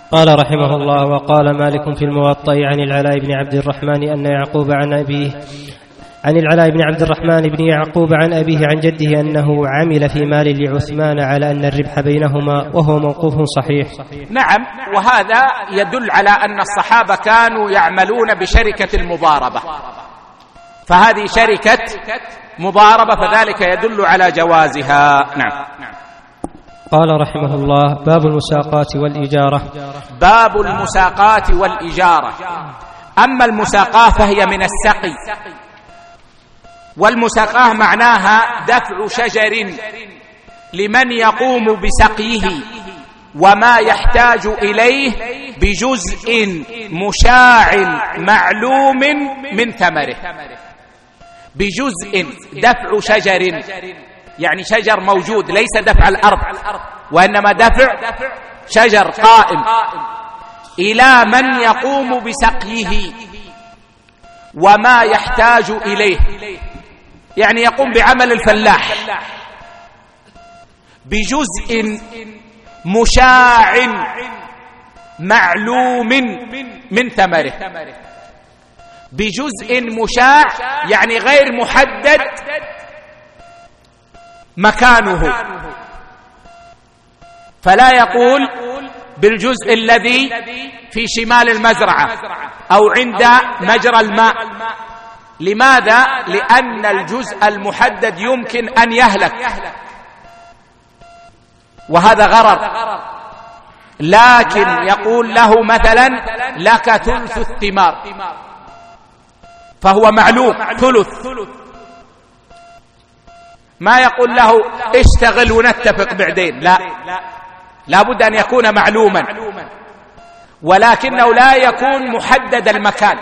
قال رحمه الله: وقال مالك في الموطأ عن العلاء بن عبد الرحمن أن يعقوب عن أبيه عن العلاء بن عبد الرحمن بن يعقوب عن أبيه عن جده أنه عمل في مال لعثمان على أن الربح بينهما، وهو موقوف صحيح. نعم، وهذا يدل على أن الصحابة كانوا يعملون بشركة المضاربة، فهذه شركة مضاربة، فذلك يدل على جوازها. نعم. قال رحمه الله: باب المساقات والإجارة. باب المساقات والإجارة. أما المساقاة فهي من السقي، والمساقاة معناها دفع شجر لمن يقوم بسقيه وما يحتاج إليه بجزء مشاع معلوم من ثمره. بجزء، دفع شجر يعني شجر موجود، ليس دفع الأرض، وإنما دفع شجر قائم إلى من يقوم بسقيه وما يحتاج إليه، يعني يقوم بعمل الفلاح، بجزء مشاع معلوم من ثمره. بجزء مشاع يعني غير محدد مكانه، فلا يقول بالجزء الذي في شمال المزرعة أو عند مجرى الماء. لماذا؟ لأن الجزء المحدد يمكن أن يهلك، وهذا غرر. لكن يقول له مثلا: لك ثلث الثمار، فهو معلوم ثلث. ما يقول له اشتغل ونتفق بعدين، لا بد أن يكون معلوما، ولكنه لا يكون محدد المكان،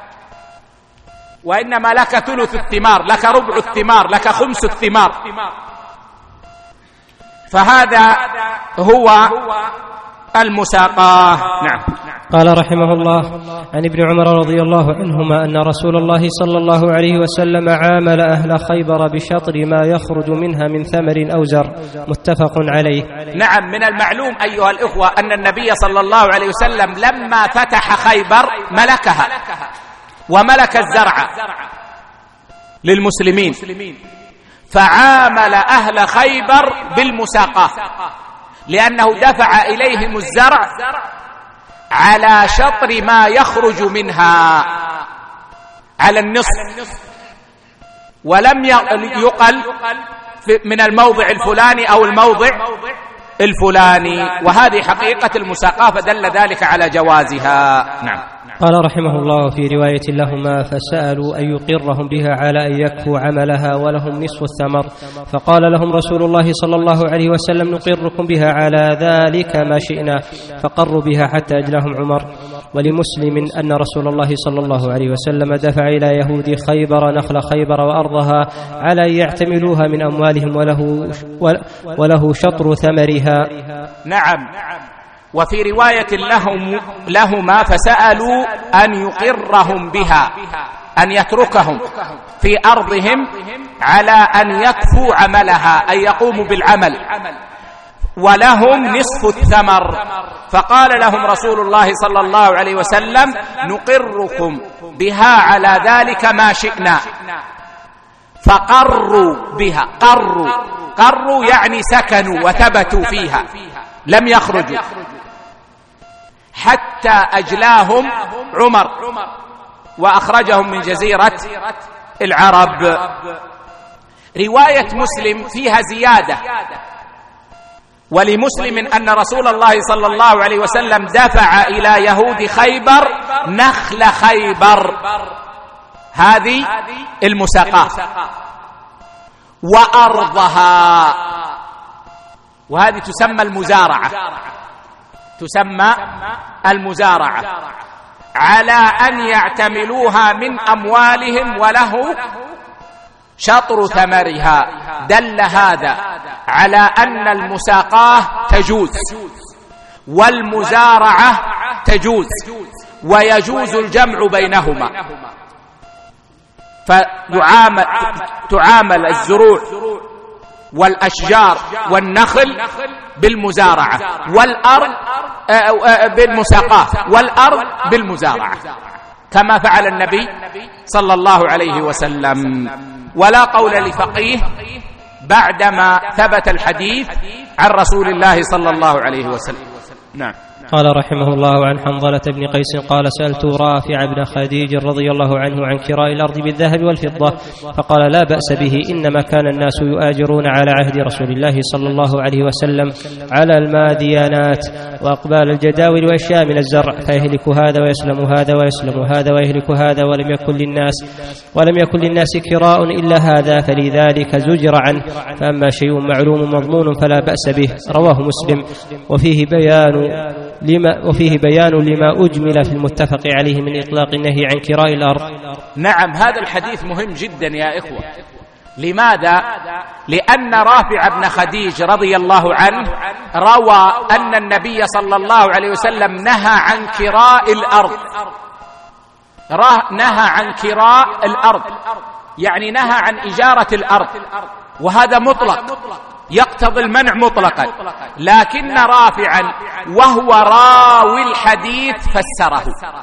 وإنما لك ثلث الثمار، لك ربع الثمار، لك خمس الثمار. فهذا هو المساقاة. نعم. قال رحمه الله: عن ابن عمر رضي الله عنهما أن رسول الله صلى الله عليه وسلم عامل أهل خيبر بشطر ما يخرج منها من ثمر أو زر، متفق عليه. نعم، من المعلوم أيها الإخوة أن النبي صلى الله عليه وسلم لما فتح خيبر ملكها، وملك الزرع للمسلمين، فعامل أهل خيبر بالمساقاة، لأنه دفع إليهم الزرع على شطر ما يخرج منها، على النصف، ولم يقل من الموضع الفلاني أو الموضع الفلاني. وهذه حقيقة المساقاة، فدل ذلك على جوازها. نعم. قال رحمه الله: في رواية لهما: فسألوا أن يقرهم بها على أن يكفوا عملها ولهم نصف الثمر، فقال لهم رسول الله صلى الله عليه وسلم: نقركم بها على ذلك ما شئنا، فقروا بها حتى أجلاهم عمر. ولمسلم أن رسول الله صلى الله عليه وسلم دفع إلى يهود خيبر نخل خيبر وأرضها على أن يعتملوها من أموالهم، وله شطر ثمرها. نعم. وفي رواية لهما: فسألوا أن يقرهم بها، أن يتركهم في أرضهم على أن يكفوا عملها، أن يقوموا بالعمل، ولهم نصف الثمر. فقال لهم رسول الله صلى الله عليه وسلم: نقركم بها على ذلك ما شئنا. فقروا بها، قروا يعني سكنوا وثبتوا فيها، لم يخرجوا حتى أجلاهم عمر وأخرجهم من جزيرة العرب. رواية مسلم فيها زيادة، ولمسلم أن رسول الله صلى الله عليه وسلم دفع إلى يهود خيبر نخل خيبر، هذه المساقاة، وأرضها، وهذه تسمى المزارعة، تسمى المزارعة، على أن يعتملوها من أموالهم وله شطر ثمرها. دل هذا على أن المساقاة تجوز والمزارعة تجوز، ويجوز الجمع بينهما، فتعامل الزروع والأشجار والنخل بالمزارعة، والأرض بالمساقاة، والأرض بالمزارعة، كما فعل النبي صلى الله عليه وسلم. ولا قول لفقيه بعدما ثبت الحديث عن رسول الله صلى الله عليه وسلم. نعم. قال رحمه الله عن حنظلة بن قيس قال: سألت رافع بن خديج رضي الله عنه عن كراء الأرض بالذهب والفضة، فقال: لا بأس به، إنما كان الناس يؤاجرون على عهد رسول الله صلى الله عليه وسلم على الماديانات وأقبال الجداول وأشياء من الزرع، فيهلك هذا ويسلم هذا ويسلم هذا ويهلك هذا، ولم يكن للناس كراء إلا هذا، فلذلك زجر عنه. فأما شيء معلوم مضمون فلا بأس به. رواه مسلم. وفيه بيان لما أجمل في المتفق عليه من إطلاق النهي عن كراء الأرض. نعم، هذا الحديث مهم جدا يا إخوة. لماذا؟ لأن رافع بن خديج رضي الله عنه روى أن النبي صلى الله عليه وسلم نهى عن كراء الأرض، نهى عن كراء الأرض، يعني نهى عن إجارة الأرض، وهذا مطلق يقتضي المنع مطلقا، لكن رافعا وهو راوي الحديث فسره،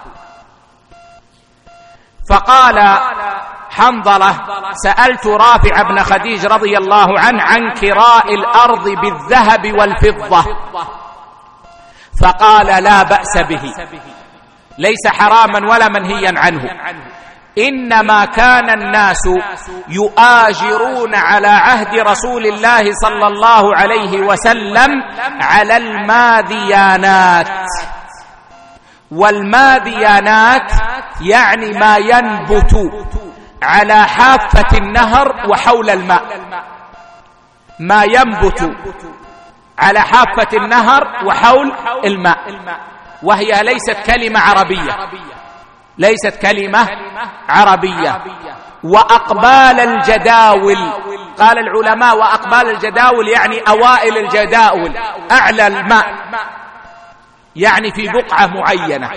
فقال حنظلة: سألت رافع بن خديج رضي الله عنه عن كراء الأرض بالذهب والفضة، فقال: لا بأس به، ليس حراما ولا منهيا عنه، إنما كان الناس يؤاجرون على عهد رسول الله صلى الله عليه وسلم على الماديانات، والماديانات يعني ما ينبت على حافة النهر وحول الماء، ما ينبت على حافة النهر وحول الماء، وهي ليست كلمة عربية، ليست كلمة عربية. وأقبال الجداول، قال العلماء: وأقبال الجداول يعني أوائل الجداول، أعلى الماء، يعني في بقعة معينة.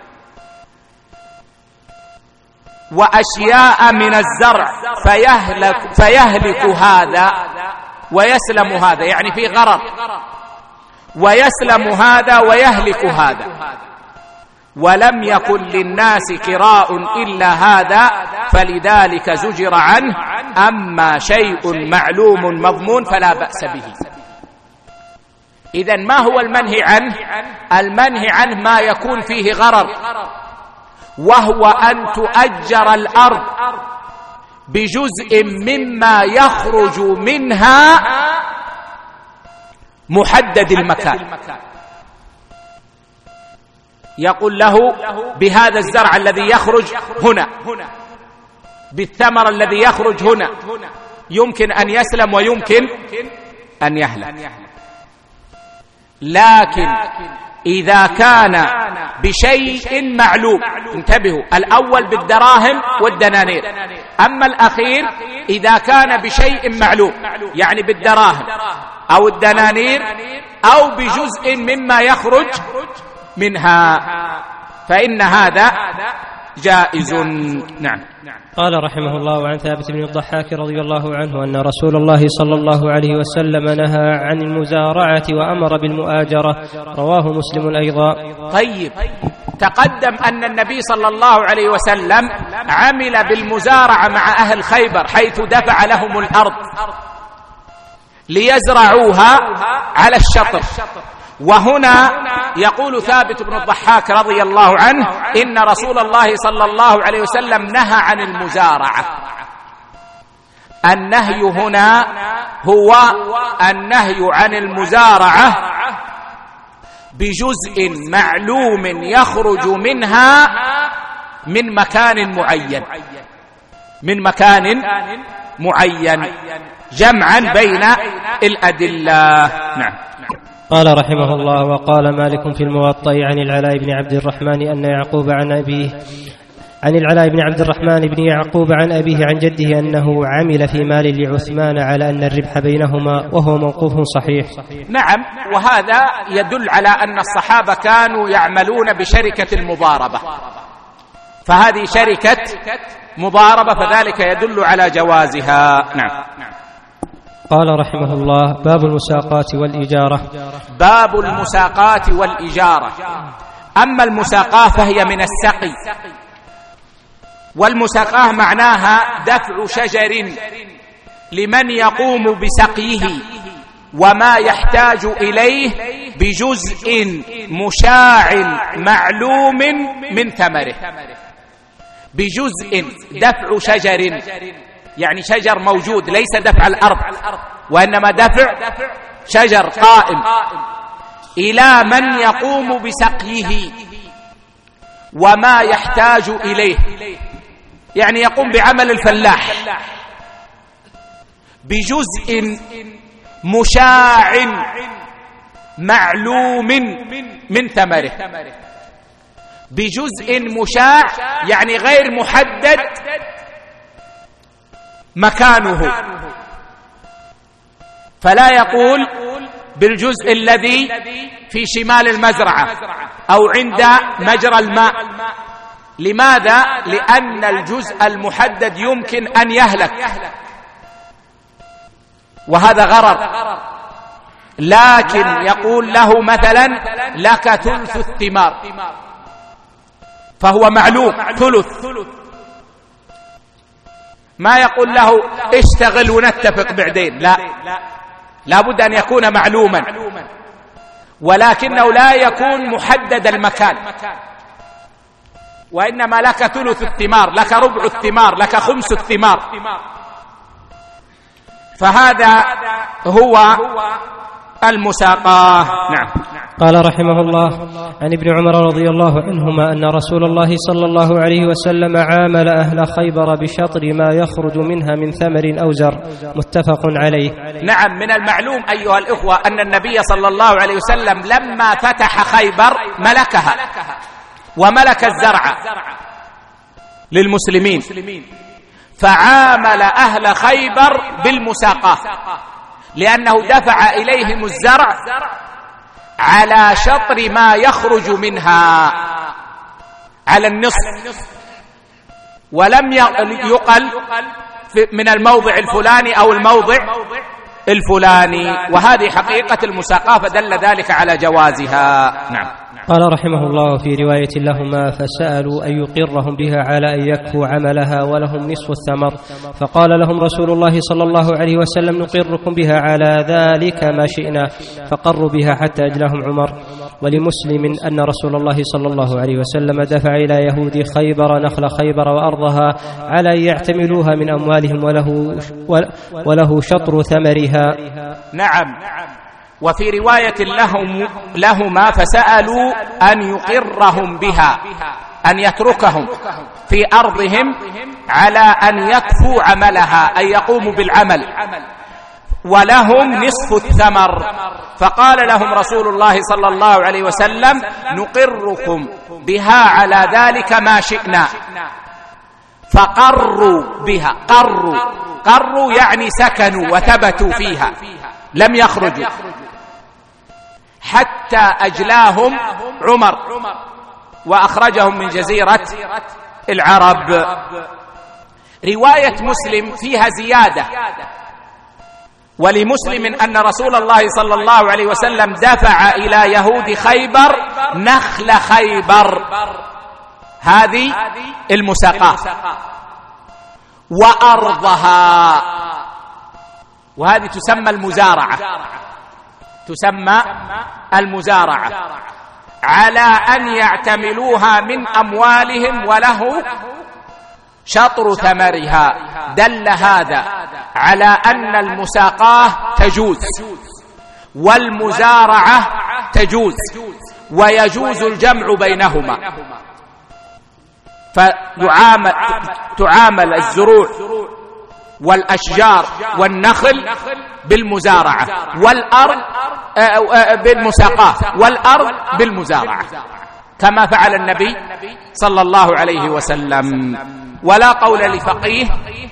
وأشياء من الزرع فيهلك هذا ويسلم هذا، يعني في غرر، ويسلم هذا ويهلك هذا. ولم يكن للناس كراء إلا هذا، فلذلك زجر عنه. أما شيء معلوم مضمون فلا بأس به. إذن ما هو المنهي عنه؟ المنهي عنه ما يكون فيه غرر، وهو أن تؤجر الأرض بجزء مما يخرج منها محدد المكان، يقول له: بهذا الزرع الذي يخرج هنا، بالثمر الذي يخرج هنا، يمكن أن يسلم ويمكن أن يهلك. لكن إذا كان بشيء معلوم، انتبهوا، الأول بالدراهم والدنانير، أما الأخير إذا كان بشيء معلوم، يعني بالدراهم أو الدنانير أو بجزء مما يخرج منها، فإن هذا جائز. نعم. قال رحمه الله عن ثابت بن الضحاك رضي الله عنه أن رسول الله صلى الله عليه وسلم نهى عن المزارعة وأمر بالمؤاجرة. رواه مسلم أيضا. طيب، تقدم أن النبي صلى الله عليه وسلم عمل بالمزارعة مع أهل خيبر، حيث دفع لهم الأرض ليزرعوها على الشطر. وهنا يقول ثابت بن الضحاك رضي الله عنه: إن رسول الله صلى الله عليه وسلم نهى عن المزارعة. النهي هنا هو النهي عن المزارعة بجزء معلوم يخرج منها من مكان معين، من مكان معين، جمعا بين الأدلة. نعم. قال رحمه الله: وقال مالك في الموطأ عن العلاء بن عبد الرحمن أن يعقوب عن أبيه، عن العلاء بن عبد الرحمن بن يعقوب عن أبيه عن جده أنه عمل في مال لعثمان على أن الربح بينهما، وهو موقوف صحيح. نعم، وهذا يدل على أن الصحابة كانوا يعملون بشركة المضاربة، فهذه شركة مضاربة، فذلك يدل على جوازها. نعم. قال رحمه الله: باب المساقاة والإجارة. باب المساقاة والإجارة. أما المساقاة فهي من السقي، والمساقاة معناها دفع شجر لمن يقوم بسقيه وما يحتاج إليه بجزء مشاع معلوم من ثمره. بجزء، دفع شجر يعني شجر موجود، ليس دفع الأرض وإنما دفع شجر قائم إلى من يقوم بسقيه وما يحتاج إليه، يعني يقوم بعمل الفلاح، بجزء مشاع معلوم من ثمره. بجزء مشاع يعني غير محدد مكانه، فلا يقول بالجزء الذي في شمال المزرعة أو عند مجرى الماء. لماذا؟ لأن الجزء المحدد يمكن أن يهلك، وهذا غرر. لكن يقول له مثلا: لك ثلث الثمار، فهو معلوم ثلث. ما يقول له اشتغل ونتفق بعدين، لا بد أن يكون معلوما، ولكنه لا يكون محدد المكان، وإنما لك ثلث الثمار، لك ربع الثمار، لك خمس الثمار. فهذا هو المساقاة. نعم. قال رحمه الله: عن ابن عمر رضي الله عنهما أن رسول الله صلى الله عليه وسلم عامل أهل خيبر بشطر ما يخرج منها من ثمر أو زر، متفق عليه. نعم، من المعلوم أيها الإخوة أن النبي صلى الله عليه وسلم لما فتح خيبر ملكها وملك الزرع للمسلمين، فعامل أهل خيبر بالمساقاة، لأنه دفع إليهم الزرع على شطر ما يخرج منها، على النصف، ولم يقل من الموضع الفلاني أو الموضع الفلاني. وهذه حقيقة المساقاة، فدل ذلك على جوازها. نعم. قال رحمه الله: في رواية لهما: فسألوا أن يقرهم بها على أن يكفوا عملها ولهم نصف الثمر، فقال لهم رسول الله صلى الله عليه وسلم: نقركم بها على ذلك ما شئنا، فقروا بها حتى أجلاهم عمر. ولمسلم أن رسول الله صلى الله عليه وسلم دفع إلى يهود خيبر نخل خيبر وأرضها على أن يعتملوها من أموالهم وله شطر ثمرها. نعم. وفي رواية لهما: فسألوا أن يقرهم بها، أن يتركهم في أرضهم على أن يكفوا عملها، أن يقوموا بالعمل، ولهم نصف الثمر. فقال لهم رسول الله صلى الله عليه وسلم: نقركم بها على ذلك ما شئنا. فقروا بها، قروا يعني سكنوا وثبتوا فيها، لم يخرجوا حتى أجلاهم عمر وأخرجهم من جزيرة العرب. رواية مسلم فيها زيادة، ولمسلم أن رسول الله صلى الله عليه وسلم دفع إلى يهود خيبر نخل خيبر، هذه المساقاة، وأرضها، وهذه تسمى المزارعة، تسمى المزارعة، على أن يعتملوها من أموالهم وله شطر ثمرها. دل هذا على أن المساقاة تجوز والمزارعة تجوز، ويجوز الجمع بينهما، فتعامل الزروع والأشجار والنخل بالمزارعة، والأرض بالمساقاة، والأرض بالمزارعة، كما فعل النبي صلى الله عليه وسلم. ولا قول لفقيه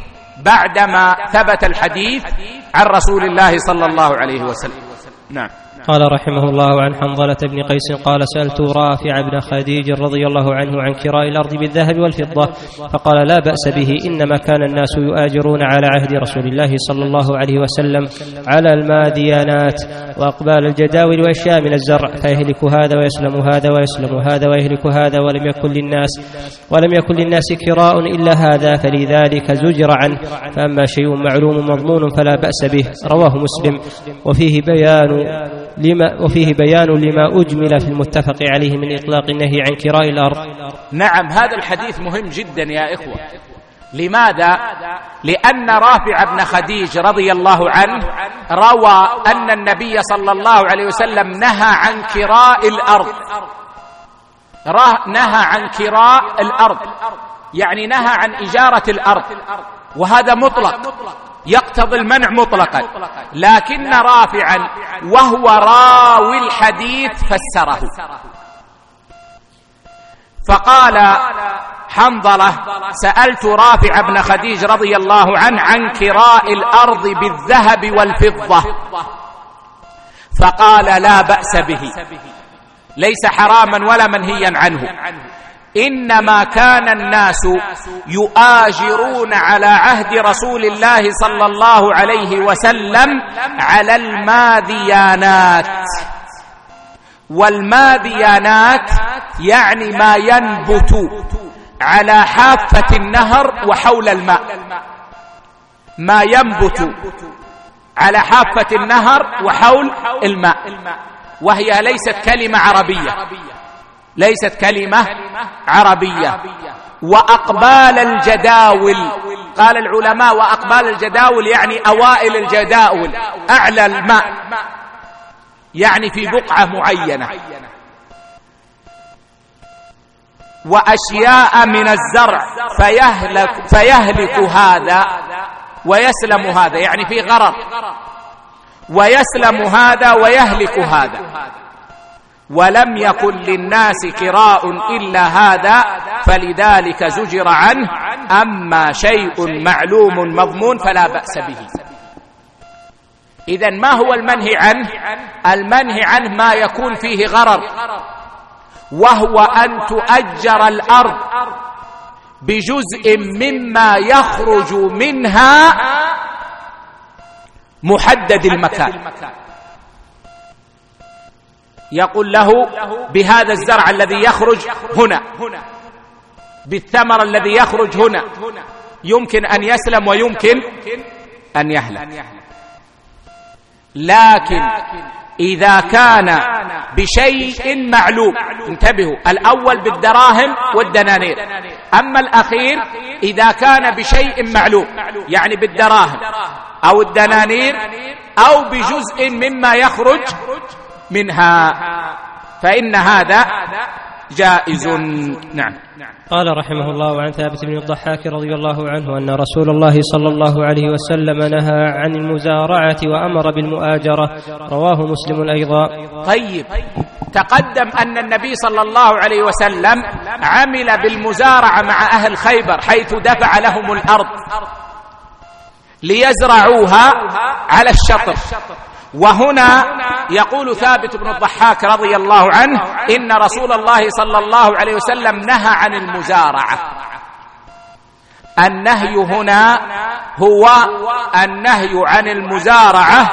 بعدما ثبت الحديث عن رسول الله صلى الله عليه وسلم. نعم. قال رحمه الله عن حنظلة بن قيس قال سألت رافع بن خديج رضي الله عنه عن كراء الأرض بالذهب والفضة فقال لا بأس به، إنما كان الناس يؤاجرون على عهد رسول الله صلى الله عليه وسلم على الماديانات وأقبال الجداول وأشياء من الزرع، فيهلك هذا ويسلم هذا ويسلم هذا ويهلك هذا، ولم يكن للناس كراء إلا هذا، فلذلك زجر عنه. فأما شيء معلوم مضمون فلا بأس به. رواه مسلم. وفيه بيان لما أجمل في المتفق عليه من إطلاق النهي عن كراء الأرض. نعم، هذا الحديث مهم جدا يا إخوة. لماذا؟ لأن رافع بن خديج رضي الله عنه روى أن النبي صلى الله عليه وسلم نهى عن كراء الأرض، نهى عن كراء الأرض يعني نهى عن إجارة الأرض، وهذا مطلق يقتضي المنع مطلقا، لكن رافعا وهو راوي الحديث فسره، فقال حنظلة سألت رافع بن خديج رضي الله عنه عن كراء الأرض بالذهب والفضة، فقال لا بأس به، ليس حراما ولا منهيا عنه، إنما كان الناس يؤاجرون على عهد رسول الله صلى الله عليه وسلم على الماديانات، والماديانات يعني ما ينبت على حافة النهر وحول الماء، ما ينبت على حافة النهر وحول الماء، وهي ليست كلمة عربية، ليست كلمة عربية. وأقبال الجداول، قال العلماء وأقبال الجداول يعني أوائل الجداول، أعلى الماء يعني في بقعة معينة. وأشياء من الزرع فيهلك هذا ويسلم هذا، يعني في غرر، ويسلم هذا ويهلك هذا. ولم يكن للناس كراء إلا هذا، فلذلك زجر عنه. أما شيء معلوم مضمون فلا بأس به. إذن ما هو المنهي عنه؟ المنهي عنه ما يكون فيه غرر، وهو أن تؤجر الأرض بجزء مما يخرج منها محدد المكان، يقول له بهذا الزرع الذي يخرج هنا، بالثمر الذي يخرج هنا، يمكن أن يسلم ويمكن أن يهلك. لكن إذا كان بشيء معلوم، انتبهوا، الأول بالدراهم والدنانير، أما الأخير إذا كان بشيء معلوم يعني بالدراهم أو الدنانير أو بجزء مما يخرج منها، فإن هذا جائز. نعم. قال رحمه الله عن ثابت بن الضحاك رضي الله عنه أن رسول الله صلى الله عليه وسلم نهى عن المزارعة وأمر بالمؤاجرة، رواه مسلم أيضا. طيب، تقدم أن النبي صلى الله عليه وسلم عمل بالمزارعة مع أهل خيبر، حيث دفع لهم الأرض ليزرعوها على الشطر. وهنا يقول ثابت بن الضحاك رضي الله عنه إن رسول الله صلى الله عليه وسلم نهى عن المزارعة. النهي هنا هو النهي عن المزارعة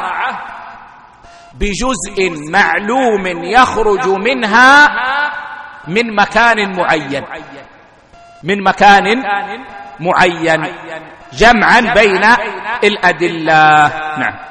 بجزء معلوم يخرج منها من مكان معين، من مكان معين، جمعا بين الأدلة. نعم.